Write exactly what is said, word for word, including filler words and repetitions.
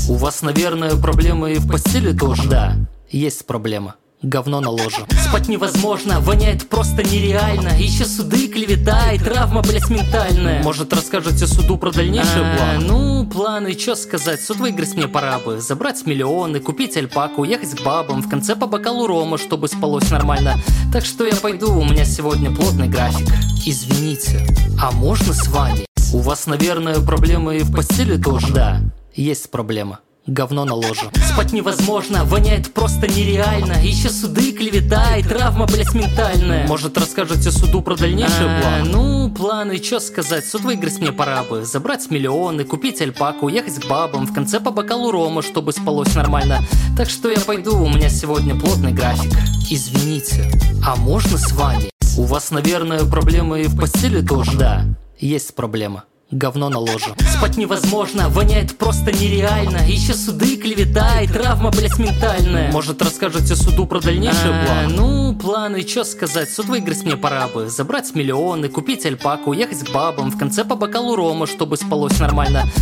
У вас, наверное, проблемы и в постели тоже? Да, есть проблема. Говно на ложе. Спать невозможно, воняет просто нереально. Еще суды, клевета и травма, блять, ментальная. Может, расскажете суду про дальнейшие а, планы? Ну, планы, чё сказать. Суд выиграть мне пора бы. Забрать миллионы, купить альпаку, ехать к бабам. В конце по бокалу рома, чтобы спалось нормально. Так что я пойду, у меня сегодня плотный график. Извините, а можно с вами? У вас, наверное, проблемы и в постели тоже? Да, есть проблема. Говно на ложе. Спать невозможно, воняет просто нереально. Еще суды, клевета и травма, блять, ментальная. Может, расскажете суду про дальнейшие а, планы? Ну, планы, чё сказать. Суд выиграть мне пора бы. Забрать миллионы, купить альпаку, ехать к бабам. В конце по бокалу рома, чтобы спалось нормально. Так что я пойду, у меня сегодня плотный график. Извините, а можно с вами? У вас, наверное, проблемы и в постели тоже? Да, есть проблема. Говно на ложе. Спать невозможно, воняет просто нереально. Еще суды, клевета и травма, блять, ментальная. Может, расскажете суду про дальнейшие а, планы? Ну, планы, чё сказать. Суд выиграть мне пора бы. Забрать миллионы, купить альпаку, ехать к бабам. В конце по бокалу рома, чтобы спалось нормально.